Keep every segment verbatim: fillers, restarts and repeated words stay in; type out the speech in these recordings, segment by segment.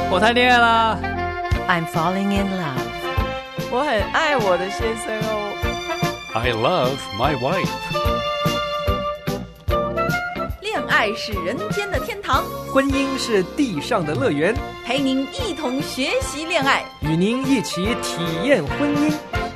我谈恋爱啦。 I'm falling in love. 我很爱我的先生哦。 I love my wife. 恋爱是人间的天堂， 婚姻是地上的乐园， 陪您一同学习恋爱， 与您一起体验婚姻。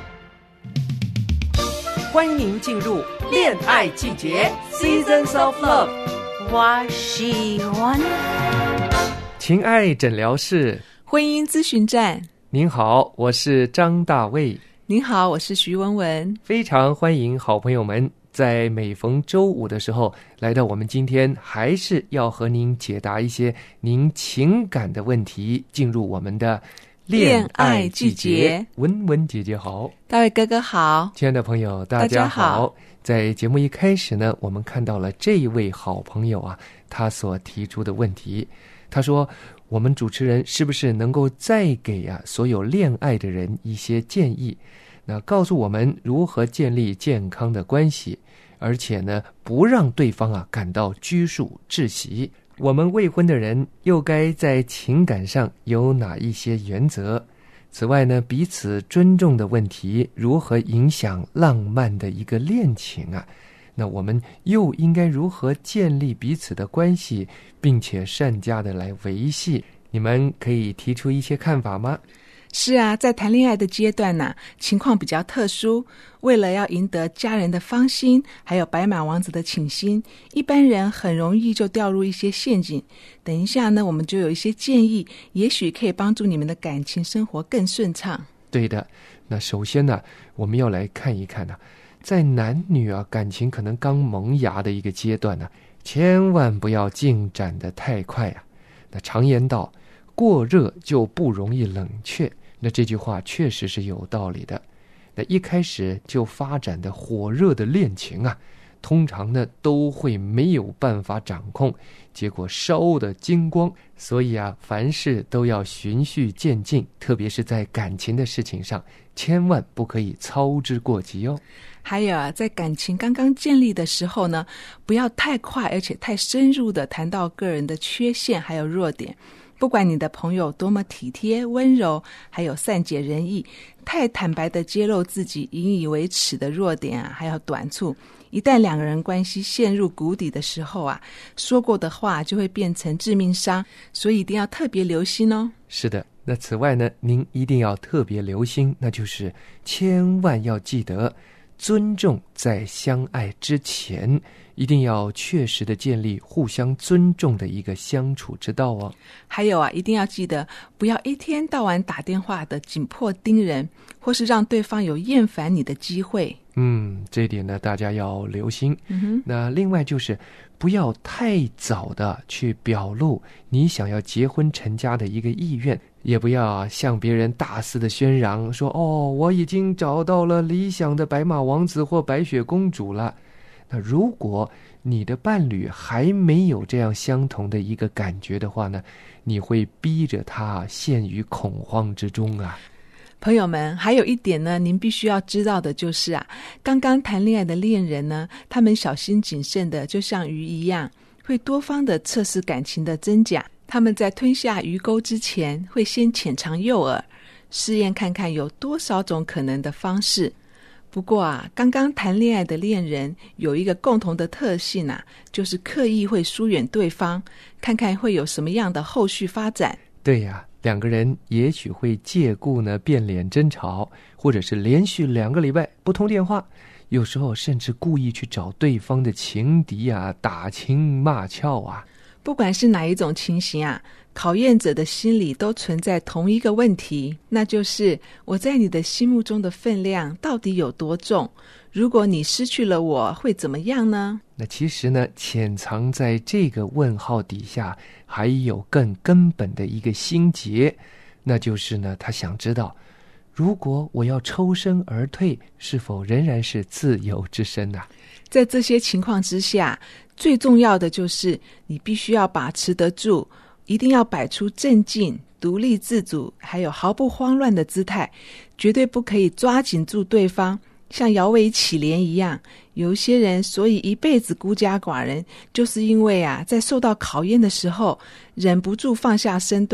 欢迎您进入恋爱季节 Seasons of Love。 我喜欢情爱诊疗室， 婚姻咨询站。 您好，我是张大卫。 您好，我是徐文文。 非常欢迎好朋友们在每逢周五的时候来到我们今天还是要和您解答一些您情感的问题，进入我们的恋爱季节。文文姐姐好， 大卫哥哥好， 亲爱的朋友大家好。 大家好。 在节目一开始呢，我们看到了这一位好朋友啊，他所提出的问题。他说，我们主持人是不是能够再给啊所有恋爱的人一些建议，那告诉我们如何建立健康的关系，而且呢不让对方啊感到拘束窒息。我们未婚的人又该在情感上有哪一些原则？此外呢，彼此尊重的问题如何影响浪漫的一个恋情啊？那我们又应该如何建立彼此的关系，并且善加的来维系？你们可以提出一些看法吗？ 是啊，在谈恋爱的阶段呢、啊，情况比较特殊，为了要赢得家人的芳心，还有白马王子的倾心，一般人很容易就掉入一些陷阱。等一下呢，我们就有一些建议，也许可以帮助你们的感情生活更顺畅。 对的，那首先呢，我们要来看一看呢、啊，在男女啊感情可能刚萌芽的一个阶段呢、啊，千万不要进展得太快啊。那常言道，过热就不容易冷却。那这句话确实是有道理的。那一开始就发展的火热的恋情啊，通常呢都会没有办法掌控，结果烧得精光。所以啊，凡事都要循序渐进，特别是在感情的事情上，千万不可以操之过急哦。 还有啊，在感情刚刚建立的时候呢，不要太快而且太深入的谈到个人的缺陷还有弱点。不管你的朋友多么体贴温柔，还有善解人意，太坦白的揭露自己引以为耻的弱点啊，还有短处，一旦两个人关系陷入谷底的时候啊，说过的话就会变成致命伤，所以一定要特别留心哦。 是的，那此外呢，您一定要特别留心，那就是千万要记得尊重，在相爱之前一定要确实的建立互相尊重的一个相处之道哦。 还有啊，一定要记得不要一天到晚打电话的紧迫盯人，或是让对方有厌烦你的机会。 嗯，这一点呢大家要留心。 嗯哼。 那另外就是不要太早的去表露你想要结婚成家的一个意愿，也不要向别人大肆的宣扬说，哦，我已经找到了理想的白马王子或白雪公主了。那如果你的伴侣还没有这样相同的一个感觉的话呢，你会逼着他陷于恐慌之中啊。 朋友们，还有一点呢，您必须要知道的就是啊，刚刚谈恋爱的恋人呢，他们小心谨慎的，就像鱼一样，会多方的测试感情的真假。他们在吞下鱼钩之前，会先浅尝诱饵，试验看看有多少种可能的方式。不过啊，刚刚谈恋爱的恋人有一个共同的特性啊，就是刻意会疏远对方，看看会有什么样的后续发展。 对呀、啊，两个人也许会借故呢变脸争吵，或者是连续两个礼拜不通电话，有时候甚至故意去找对方的情敌啊，打情骂俏啊。 不管是哪一种情形啊，考验者的心里都存在同一个问题，那就是我在你的心目中的分量到底有多重？如果你失去了我，会怎么样呢？ 那其实呢，潜藏在这个问号底下还有更根本的一个心结，那就是呢，他想知道，如果我要抽身而退，是否仍然是自由之身啊？ 在这些情况之下，最重要的就是你必须要把持得住，一定要摆出镇静、独立自主还有毫不慌乱的姿态，绝对不可以抓紧住对方，像摇尾乞怜一样。有一些人所以一辈子孤家寡人，就是因为啊，在受到考验的时候忍不住放下身段，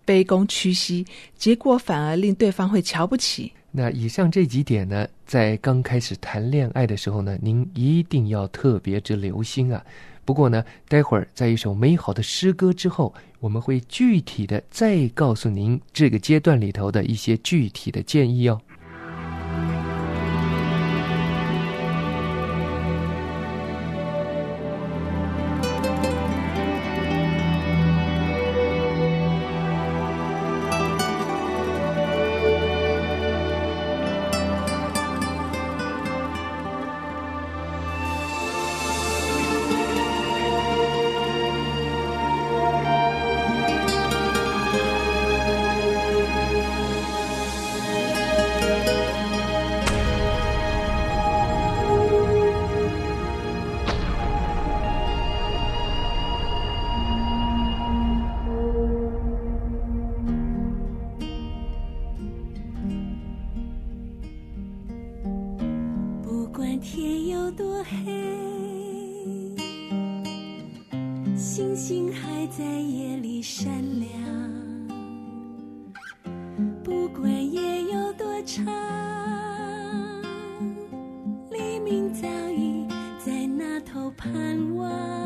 卑躬屈膝，结果反而令对方会瞧不起。 那以上这几点呢，在刚开始谈恋爱的时候呢，您一定要特别之留心啊。不过呢，待会儿在一首美好的诗歌之后，我们会具体的再告诉您这个阶段里头的一些具体的建议哦。 天有多黑，星星还在夜里闪亮，不管夜有多长，黎明早已在那头盼望，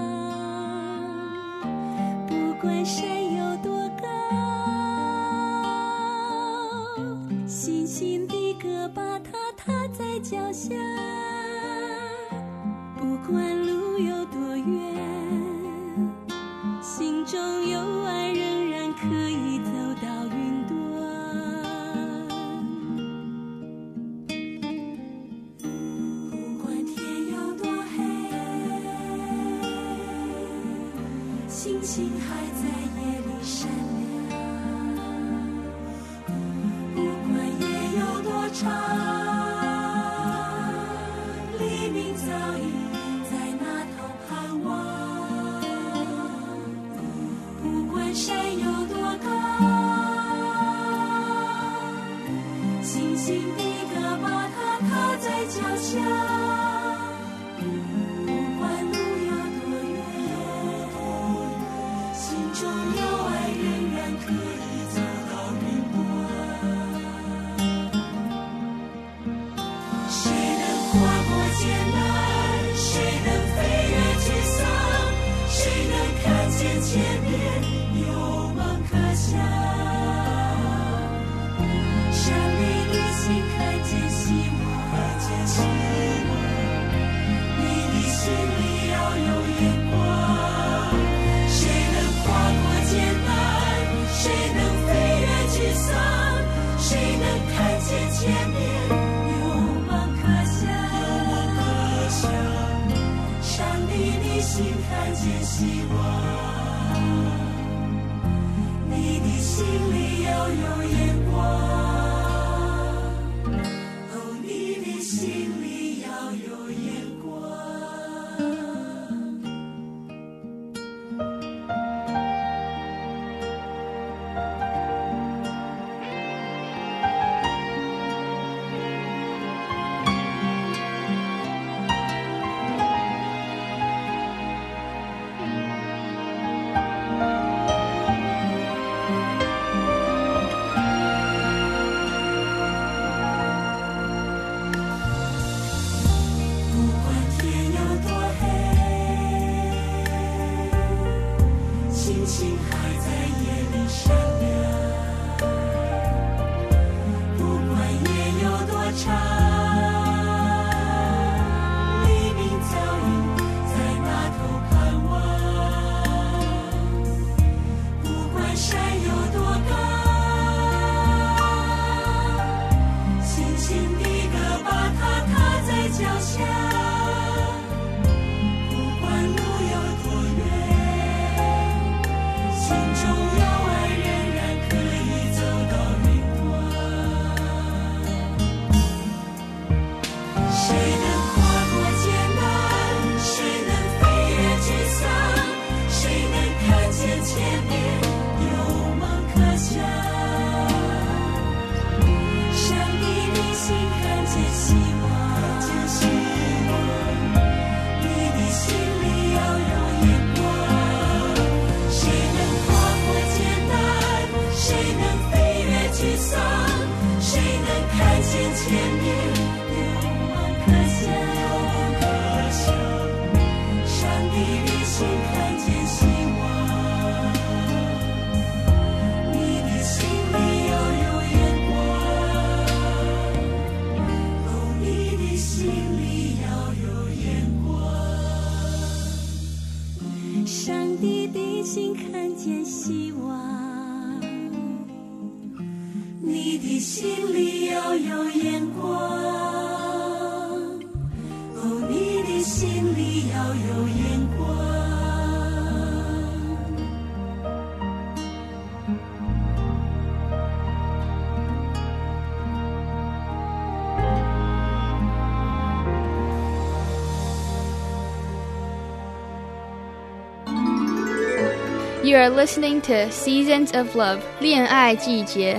不管山有多高，星星的歌把它踏在脚下，不管路有多远，心中有爱仍然可以走到云端。不管天有多黑，星星还在夜里闪亮，不管夜有多长，黎明早已在那头盼望，不管山有多高，星星的歌把它踏在脚下，不管路有多远，心中有爱仍然可以走到云端。谁能跨过艰难，谁能飞越沮丧，谁能看见前面有梦可想，上帝的心看见希望，看见希望，你的心里要有眼光。谁能跨过艰难，谁能飞越沮丧，谁能看见前面有梦可想，上帝的心看见希望，你的心里要有眼光，哦，你的心里要有眼光。不管天有多黑，星星还在夜里闪亮，不管夜有多长，黎明早已在那头盼望，不管山有多高，星星的歌把它踏在脚下，不管路有多远，心中有爱仍然可以走到云端。谁能跨过艰难，谁能飞越沮丧，谁能看见前面有梦可想，上帝的心看见希望，你的心里要有眼光。谁能跨过艰难，谁见面有梦可想，上帝的心看见希望，你的心里要有眼光，哦，你的心里要有眼光，上帝的心看见希望，你的心里要有眼光，哦，你的心里要有眼光。 You are listening to Seasons of Love 恋爱季节。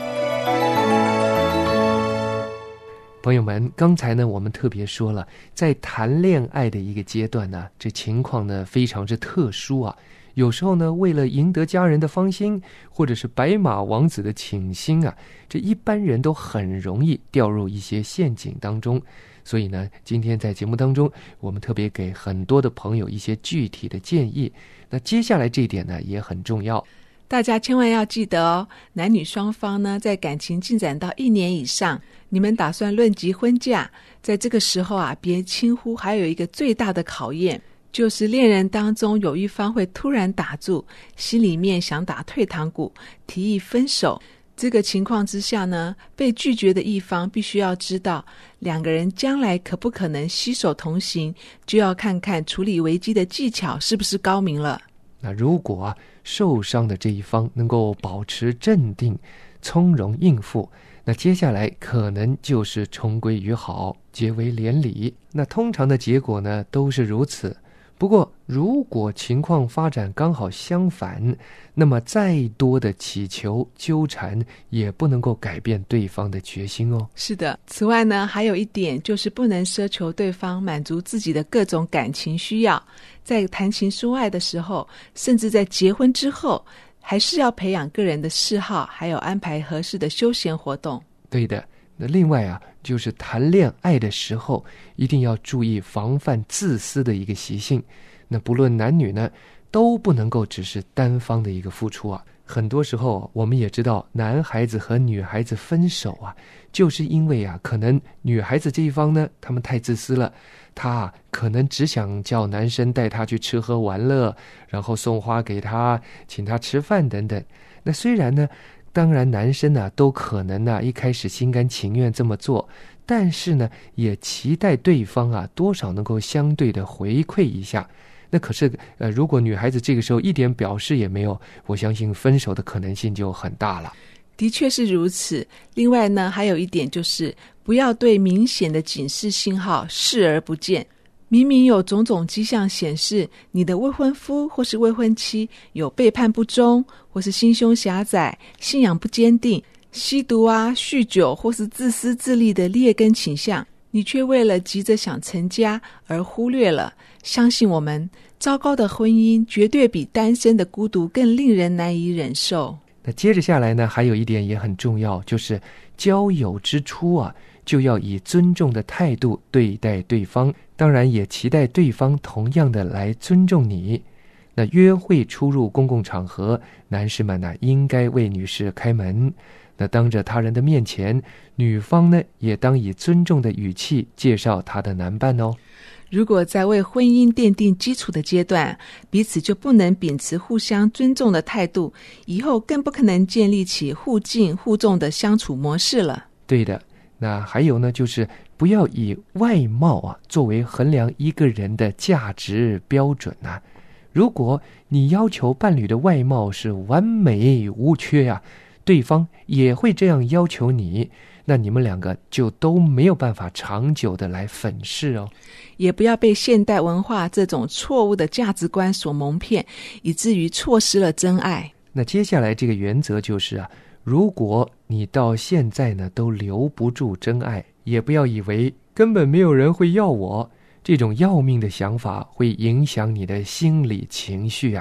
朋友们，刚才呢我们特别说了，在谈恋爱的一个阶段呢，这情况呢非常之特殊啊。有时候呢，为了赢得家人的芳心，或者是白马王子的倾心啊，这一般人都很容易掉入一些陷阱当中。所以呢，今天在节目当中，我们特别给很多的朋友一些具体的建议。那接下来这一点呢也很重要， 大家千万要记得哦，男女双方呢，在感情进展到一年以上，你们打算论及婚嫁，在这个时候啊，别轻忽还有一个最大的考验，就是恋人当中有一方会突然打住，心里面想打退堂鼓，提议分手。这个情况之下呢，被拒绝的一方必须要知道，两个人将来可不可能携手同行，就要看看处理危机的技巧是不是高明了。 那如果啊，受伤的这一方能够保持镇定，从容应付，那接下来可能就是重归于好，结为连理。那通常的结果呢，都是如此。不过如果情况发展刚好相反，那么再多的祈求纠缠也不能够改变对方的决心哦。 是的，此外呢，还有一点就是不能奢求对方满足自己的各种感情需要，在谈情说爱的时候，甚至在结婚之后，还是要培养个人的嗜好，还有安排合适的休闲活动。 对的。那另外啊，就是谈恋爱的时候一定要注意防范自私的一个习性。那不论男女呢，都不能够只是单方的一个付出啊。很多时候我们也知道，男孩子和女孩子分手啊，就是因为啊，可能女孩子这一方呢，他们太自私了，他啊可能只想叫男生带他去吃喝玩乐，然后送花给他，请他吃饭等等。那虽然呢，当然男生呢、啊、都可能呢、啊、一开始心甘情愿这么做，但是呢也期待对方啊多少能够相对的回馈一下。那可是呃，如果女孩子这个时候一点表示也没有，我相信分手的可能性就很大了。 的确是如此。另外呢，还有一点就是不要对明显的警示信号视而不见。明明有种种迹象显示你的未婚夫或是未婚妻有背叛不忠，或是心胸狭窄、信仰不坚定、吸毒啊、酗酒或是自私自利的劣根倾向，你却为了急着想成家而忽略了。相信我们，糟糕的婚姻绝对比单身的孤独更令人难以忍受。 那接着下来呢，还有一点也很重要，就是交友之初啊，就要以尊重的态度对待对方，当然也期待对方同样的来尊重你。那约会出入公共场合，男士们呢应该为女士开门。那当着他人的面前，女方呢也当以尊重的语气介绍她的男伴哦。 如果在为婚姻奠定基础的阶段，彼此就不能秉持互相尊重的态度，以后更不可能建立起互敬互重的相处模式了。 对的。那还有呢，就是不要以外貌啊作为衡量一个人的价值标准啊。如果你要求伴侣的外貌是完美无缺啊，对方也会这样要求你，那你们两个就都没有办法长久的来粉饰哦。 也不要被现代文化这种错误的价值观所蒙骗，以至于错失了真爱。 那接下来这个原则就是啊，如果你到现在呢都留不住真爱，也不要以为根本没有人会要我，这种要命的想法会影响你的心理情绪啊。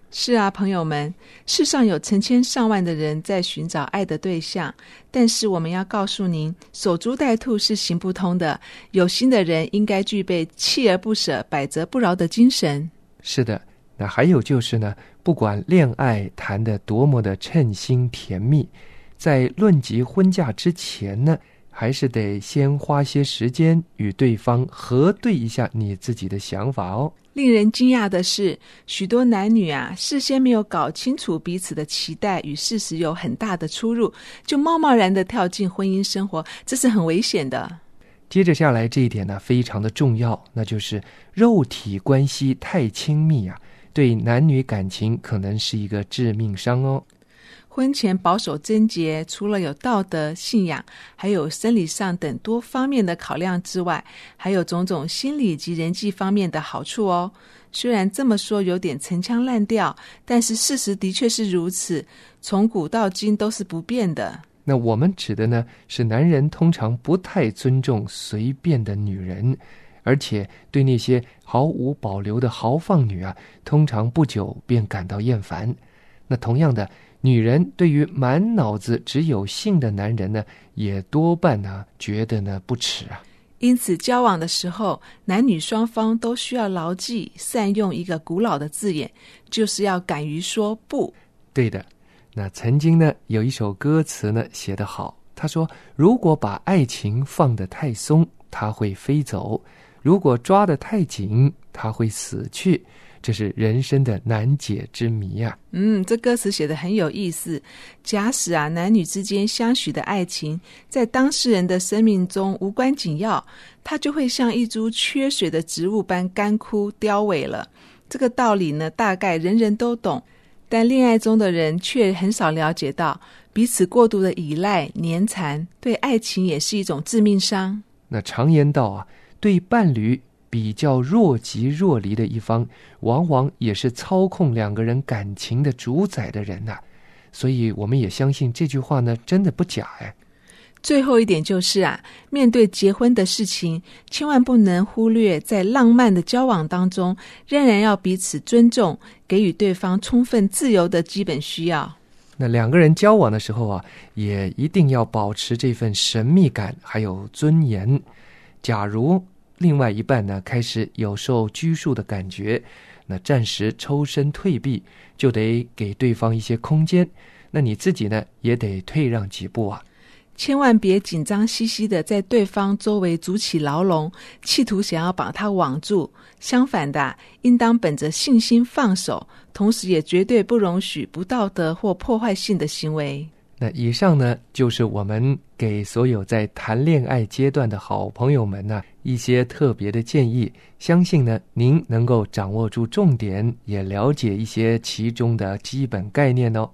是啊，朋友们，世上有成千上万的人在寻找爱的对象，但是我们要告诉您，守株待兔是行不通的。有心的人应该具备锲而不舍、百折不挠的精神。 是的，那还有就是呢，不管恋爱谈得多么的称心甜蜜，在论及婚嫁之前呢，还是得先花些时间与对方核对一下你自己的想法哦。 令人惊讶的是，许多男女啊，事先没有搞清楚彼此的期待与事实有很大的出入，就贸贸然的跳进婚姻生活，这是很危险的。 接着下来这一点呢，非常的重要，那就是肉体关系太亲密啊，对男女感情可能是一个致命伤哦。 婚前保守贞洁，除了有道德、信仰，还有生理上等多方面的考量之外，还有种种心理及人际方面的好处哦。虽然这么说有点陈腔滥调，但是事实的确是如此，从古到今都是不变的。 那我们指的呢，是男人通常不太尊重随便的女人，而且对那些毫无保留的豪放女啊，通常不久便感到厌烦。那同样的，女人对于满脑子只有性的男人呢，也多半呢觉得呢不耻啊。 因此交往的时候，男女双方都需要牢记善用一个古老的字眼，就是要敢于说不。 对的，那曾经呢有一首歌词呢写得好，他说，如果把爱情放得太松，它会飞走；如果抓得太紧，它会死去。这是人生的难解之谜啊。 嗯，这歌词写得很有意思。假使啊，男女之间相许的爱情在当事人的生命中无关紧要，它就会像一株缺水的植物般干枯凋萎了。这个道理呢，大概人人都懂，但恋爱中的人却很少了解到，彼此过度的依赖黏缠，对爱情也是一种致命伤。 那常言道啊，对伴侣比较若即若离的一方，往往也是操控两个人感情的主宰的人啊。所以我们也相信这句话呢，真的不假哎。 最后一点就是啊，面对结婚的事情，千万不能忽略在浪漫的交往当中，仍然要彼此尊重，给予对方充分自由的基本需要。 那两个人交往的时候啊，也一定要保持这份神秘感还有尊严。假如另外一半呢开始有受拘束的感觉，那暂时抽身退避，就得给对方一些空间，那你自己呢也得退让几步啊。 千万别紧张兮兮的在对方周围筑起牢笼，企图想要把他网住。相反的，应当本着信心放手，同时也绝对不容许不道德或破坏性的行为。 那以上呢，就是我们给所有在谈恋爱阶段的好朋友们呢一些特别的建议，相信呢您能够掌握住重点，也了解一些其中的基本概念哦。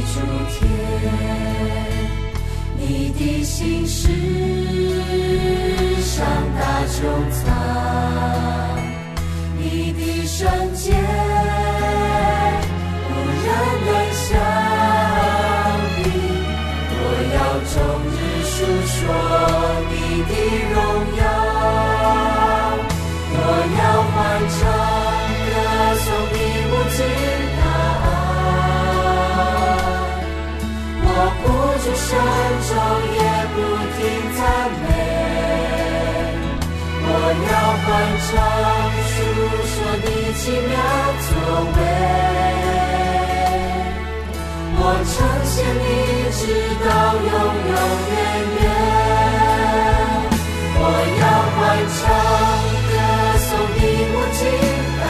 诸天，你的心事上大穹苍，你的圣洁无人能相比。我要终日述说你的荣耀，我要欢唱歌颂你无尽大爱。我不住神中也不停赞美，我要欢唱述说你奇妙作为。我呈现你直到永永远远，我要欢唱歌颂你无尽大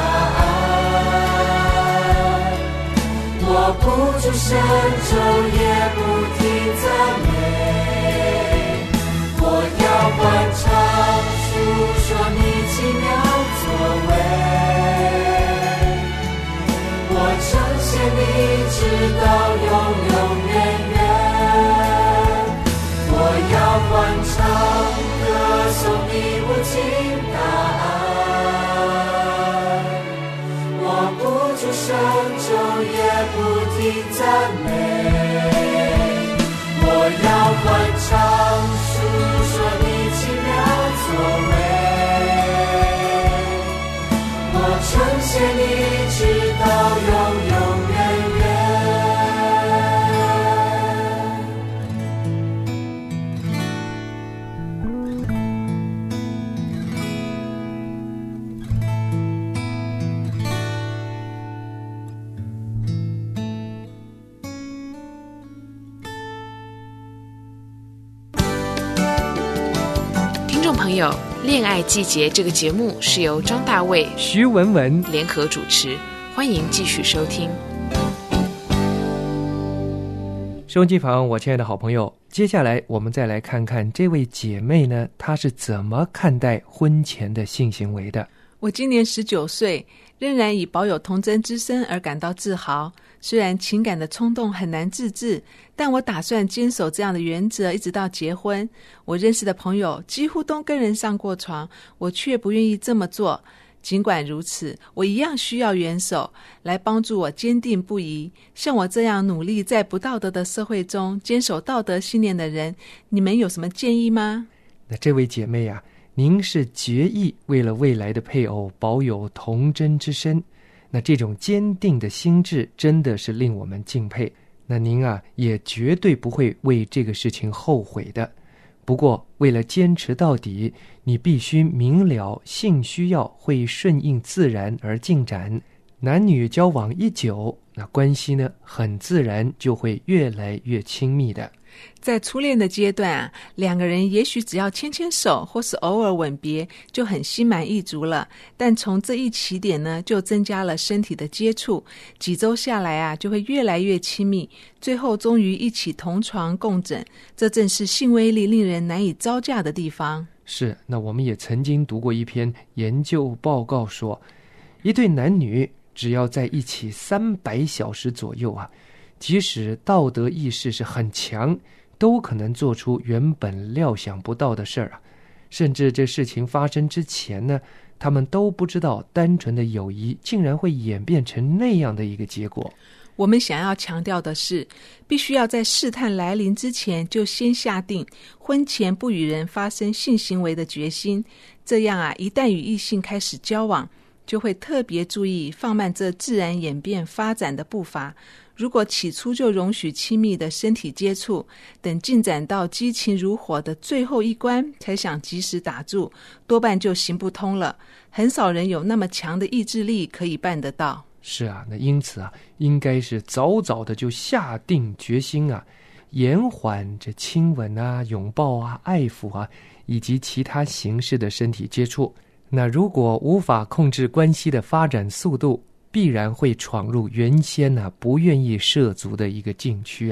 爱。我不住神中也不停赞美，我要欢唱述说你奇妙作为。我呈现你直到永永远远，我要欢唱歌颂你无尽大爱。我不住神中也不停赞美，我要欢唱述说你奇妙作为。我呈现你直到永永远远。 听众朋友，恋爱季节这个节目是由张大卫、 徐文文联合主持，欢迎继续收听。 收音机旁，我亲爱的好朋友，接下来我们再来看看这位姐妹呢，她是怎么看待婚前的性行为的。 我今年十九岁，仍然以保有童真之身而感到自豪。虽然情感的冲动很难自制，但我打算坚守这样的原则，一直到结婚。我认识的朋友几乎都跟人上过床，我却不愿意这么做。尽管如此，我一样需要元首来帮助我坚定不移。像我这样努力在不道德的社会中坚守道德信念的人，你们有什么建议吗？ 那这位姐妹啊，您是决意为了未来的配偶保有童真之身，那这种坚定的心智真的是令我们敬佩。那您啊，也绝对不会为这个事情后悔的。不过为了坚持到底，你必须明了性需要会顺应自然而进展。男女交往一久，那关系呢，很自然就会越来越亲密的。 在初恋的阶段啊，两个人也许只要牵牵手或是偶尔吻别就很心满意足了，但从这一起点呢，就增加了身体的接触，几周下来啊，就会越来越亲密，最后终于一起同床共枕，这正是性威力令人难以招架的地方。 是，那我们也曾经读过一篇研究报告说，一对男女只要在一起三百小时左右啊，即使道德意识是很强，都可能做出原本料想不到的事儿啊。甚至这事情发生之前呢，他们都不知道单纯的友谊竟然会演变成那样的一个结果。 我们想要强调的是，必须要在试探来临之前就先下定婚前不与人发生性行为的决心，这样啊，一旦与异性开始交往，就会特别注意放慢这自然演变发展的步伐。如果起初就容许亲密的身体接触，等进展到激情如火的最后一关才想及时打住，多半就行不通了。很少人有那么强的意志力可以办得到。 是啊，那因此啊，应该是早早的就下定决心啊，延缓这亲吻啊、拥抱啊、爱抚啊，以及其他形式的身体接触。那如果无法控制关系的发展速度，必然会闯入原先呢、啊、不愿意涉足的一个禁区啊。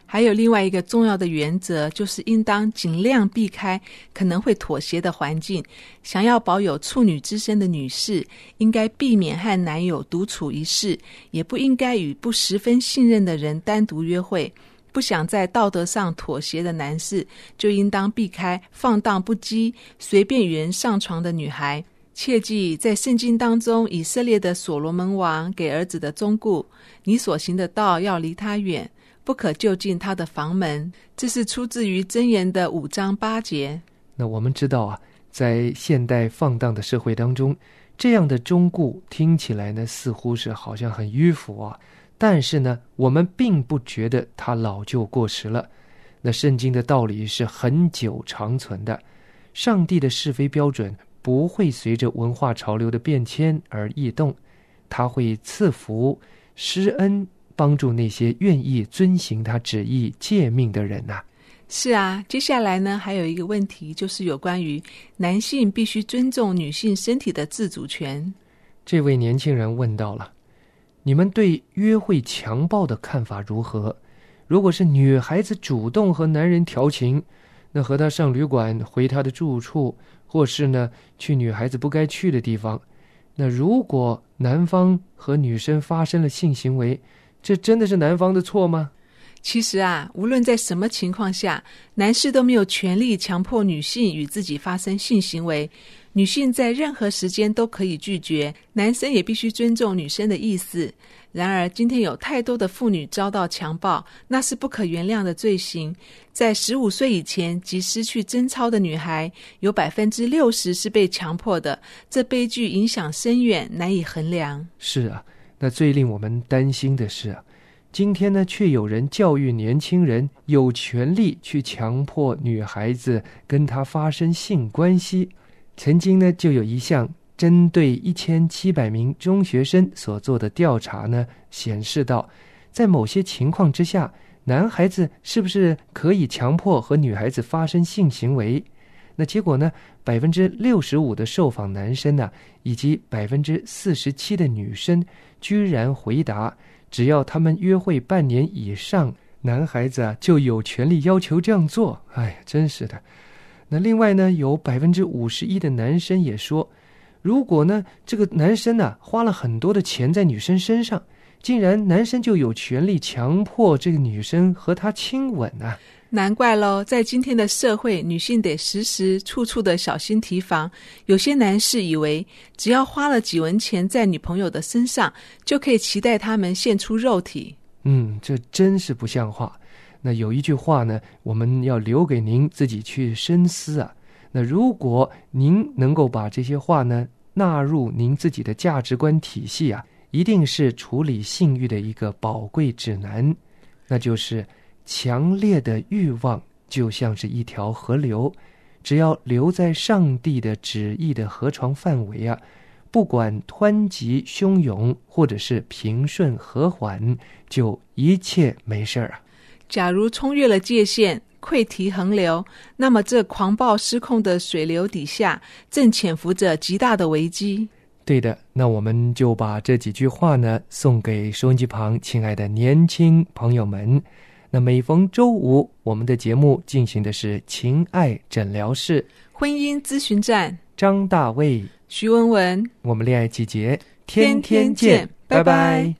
还有另外一个重要的原则，就是应当尽量避开可能会妥协的环境。想要保有处女之身的女士，应该避免和男友独处一室，也不应该与不十分信任的人单独约会。不想在道德上妥协的男士，就应当避开放荡不羁、随便与人上床的女孩。切记，在圣经当中，以色列的所罗门王给儿子的忠告：你所行的道要离他远，不可就近他的房门。这是出自于箴言的五章八节。 那我们知道啊，在现代放荡的社会当中，这样的忠告听起来呢，似乎是好像很迂腐啊。但是呢，我们并不觉得它老旧过时了。那圣经的道理是很久长存的，上帝的是非标准不会随着文化潮流的变迁而异动，他会赐福施恩，帮助那些愿意遵行他旨意诫命的人啊。 是啊，接下来呢，还有一个问题，就是有关于男性必须尊重女性身体的自主权。 这位年轻人问到了，你们对约会强暴的看法如何？如果是女孩子主动和男人调情，那和他上旅馆，回他的住处，或是呢去女孩子不该去的地方，那如果男方和女生发生了性行为，这真的是男方的错吗？ 其实啊，无论在什么情况下，男士都没有权利强迫女性与自己发生性行为。女性在任何时间都可以拒绝，男生也必须尊重女生的意思。然而今天有太多的妇女遭到强暴，那是不可原谅的罪行。在十五岁以前即失去贞操的女孩，有百分之六十是被强迫的，这悲剧影响深远，难以衡量。 是啊，那最令我们担心的是啊，今天呢，却有人教育年轻人有权利去强迫女孩子跟他发生性关系。曾经呢，就有一项针对一千七百名中学生所做的调查呢，显示到，在某些情况之下，男孩子是不是可以强迫和女孩子发生性行为？那结果呢，百分之六十五的受访男生呢、啊，以及百分之四十七的女生，居然回答，只要他们约会半年以上，男孩子啊就有权利要求这样做。哎呀，真是的。那另外呢，有百分之五十一的男生也说，如果呢这个男生呢、啊、花了很多的钱在女生身上，竟然男生就有权利强迫这个女生和他亲吻啊。 难怪咯，在今天的社会，女性得时时处处的小心提防。有些男士以为只要花了几文钱在女朋友的身上，就可以期待他们献出肉体。 嗯，这真是不像话。那有一句话呢，我们要留给您自己去深思啊。那如果您能够把这些话呢纳入您自己的价值观体系啊，一定是处理性欲的一个宝贵指南。那就是强烈的欲望就像是一条河流，只要流在上帝的旨意的河床范围啊，不管湍急汹涌或者是平顺和缓，就一切没事啊。 假如冲越了界限，溃堤横流，那么这狂暴失控的水流底下正潜伏着极大的危机。 对的，那我们就把这几句话呢送给收音机旁亲爱的年轻朋友们。那每逢周五，我们的节目进行的是情爱诊疗室婚姻咨询站， 张大卫、 徐文文， 我们恋爱季节天天见，拜拜。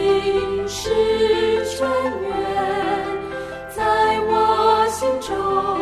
是泉源，在我心中。